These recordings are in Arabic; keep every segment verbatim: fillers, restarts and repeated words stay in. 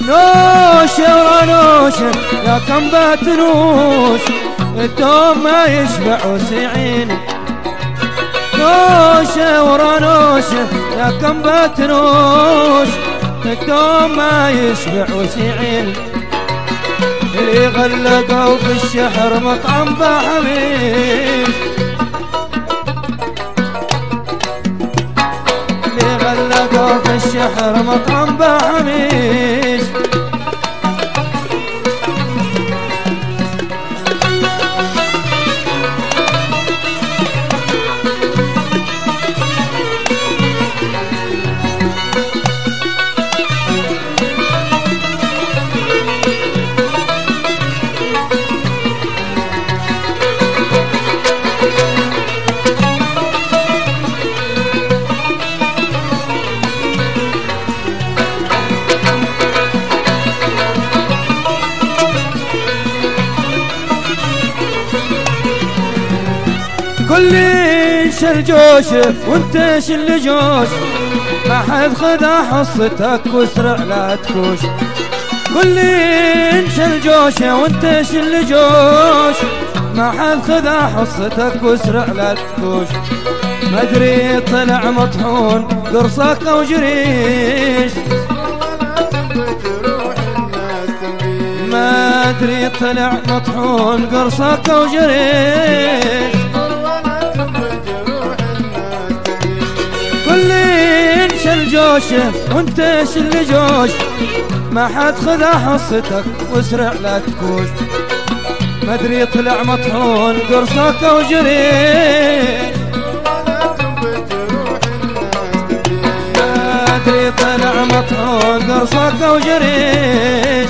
نوشة ورا نوشة يا كم باتنوش الدوم ما يشبع وسيعين. نوشة ورا نوشة يا كم باتنوش الدوم ما يشبع وسيعين. اللي غلقوا في الشحر مطعم بحميش، اللي غلقوا في الشحر مطعم بحميش. كل شل جوش وانت شل جوش ما حد خذا حصتك واسرع لا تكوش. كل شل جوش وانت شل جوش ما حد خذا حصتك واسرع لا تكوش. ما ادري طلع مطحون قرصك او جريش، ما ادري طلع مطحون قرصك او جريش. كلين شل جوشه وانت شل جوش ما حد خذا حصتك واسرع لا تكوش. ما ادري طلع مطحون قرصك او جريش، ما ادري طلع مطحون قرصك او جريش.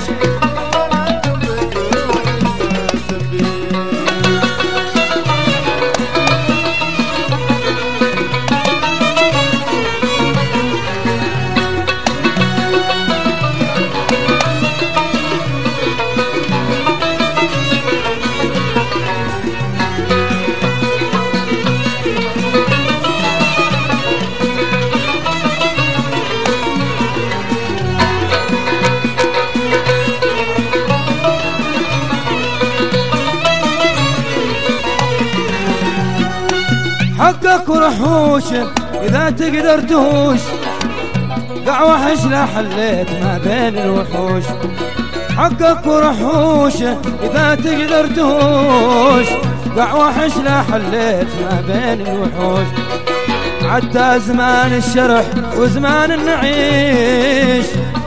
حقك ورحوشه إذا تقدر تهوش قع وحش لا حليت ما بين الوحوش. حقك ورحوشه إذا تقدر تهوش قع وحش لا حليت ما بين الوحوش. عدى زمان الشرح وزمان النعيش،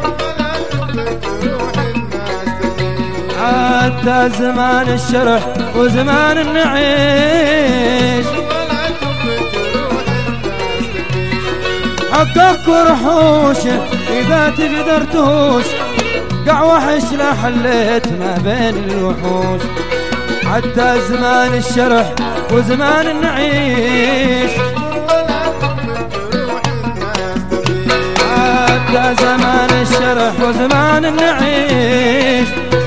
عدى زمان الشرح وزمان النعيش. حقك ورحوشه إذا تقدر تهوش قع وحش لا حليت ما بين الوحوش. عدى زمان الشرح وزمان النعيش، عدى زمان الشرح وزمان النعيش.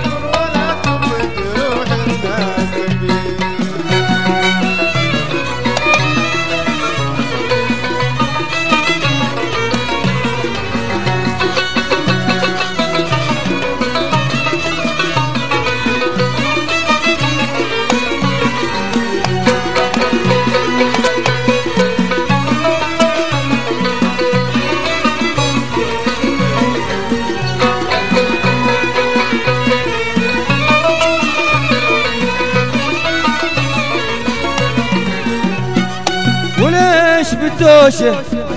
وليش بالدوشة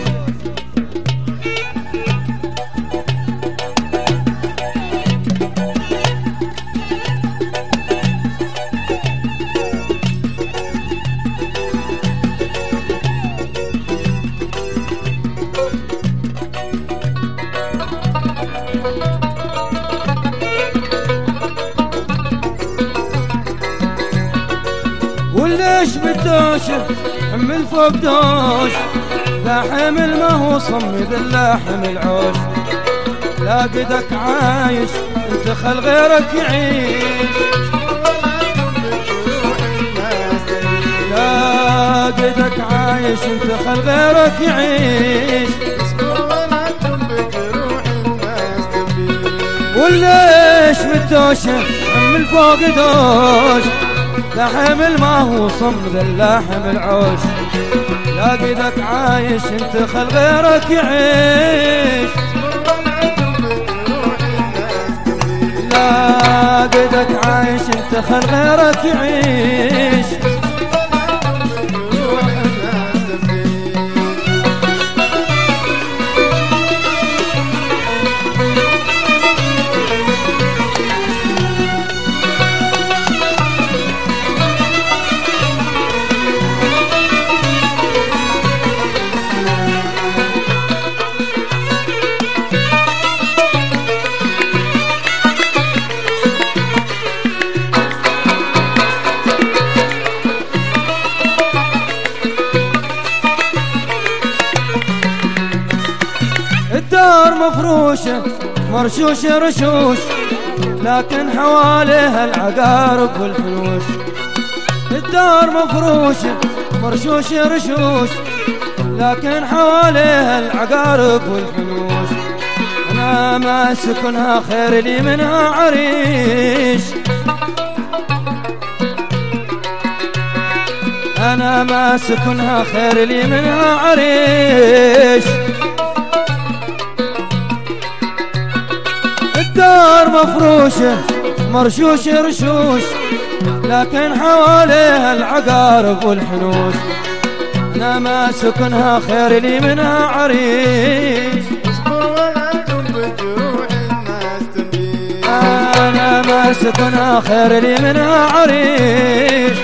وليش بالدوشة حمل فوق دوش لا حمل ما هو صمد لا حمل عوش. لا قدك عايش انت خل غيرك يعيش، لا قدك عايش انت خل غيرك يعيش. كلش متوشه من فوق دوش، لحم ما هو صمد اللحم العوش. لا قدك عايش انت خل غيرك يعيش، لا قدك عايش انت خل غيرك يعيش. الدار مفروشة مرشوشة رشوش، لكن حواليها العقارب والحنوش. الدار مفروشة مرشوشة رشوش، لكن حواليها العقارب والحنوش. أنا ما سكنها خير لي منها عريش، أنا ما سكنها خير لي منها عريش. الدار مفروشة مرشوشة رشوش، لكن حواليها العقارب والحنوش. أنا ما سكنها خير لي منها عريش، أنا ما سكنها خير لي منها عريش.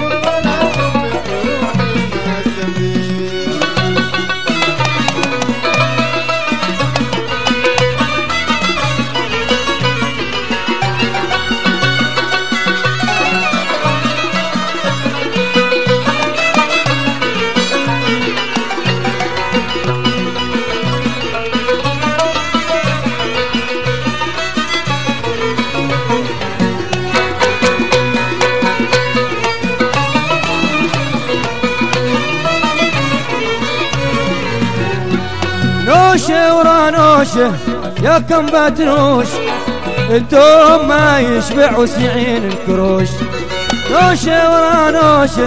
نوشة ورا نوشة يا كم باتنوش، الدوم ما يشبع وسعين الكروش. نوشة ورا نوشة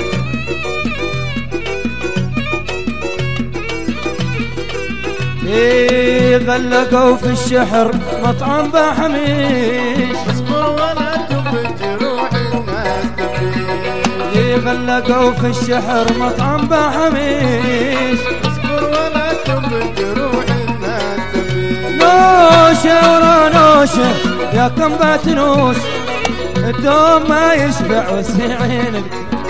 إيه غلقوا في الشحر مطعم بحميش. اصبر ولا تبت جروح الناس تبيش، إيه غلقوا في الشحر مطعم بحميش. اصبر ولا تبت جروح الناس تبيش. نوشة ورا نوشة يا كم باتنوش، الدوم ما يشبع وسعين.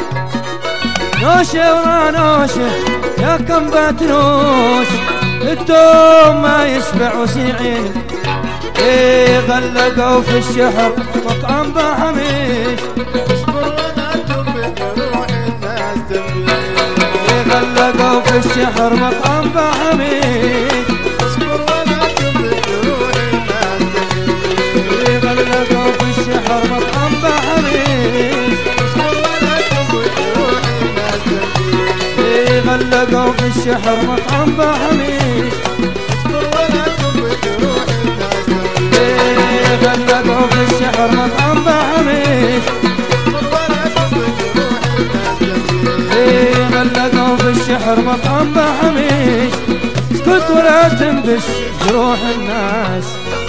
نوشة ورا نوشة يا كم باتنوش، الدوم ما يشبع وسعين. إيه غلقوا في الشحر مطعم بحميش. اصبر ولا تبت جروح الناس تبيش، إيه غلقوا في الشحر مطعم بحميش. اصبر ولا تبت جروح الناس تبيش، إيه غلقوا في الشحر مطعم بحميش. اصبر ولا تبت جروح الناس تبيش، إيه غلقوا في الشحر مطعم بحميش. اصبر ولا تبت جروح الناس تبيش، إيه غلقوا في الشحر مطعم بحميش. اصبر ولا تبت جروح الناس تبيش، إيه غلقوا في الشحر مطعم بحميش. اسكت ولا تنبش جروح الناس.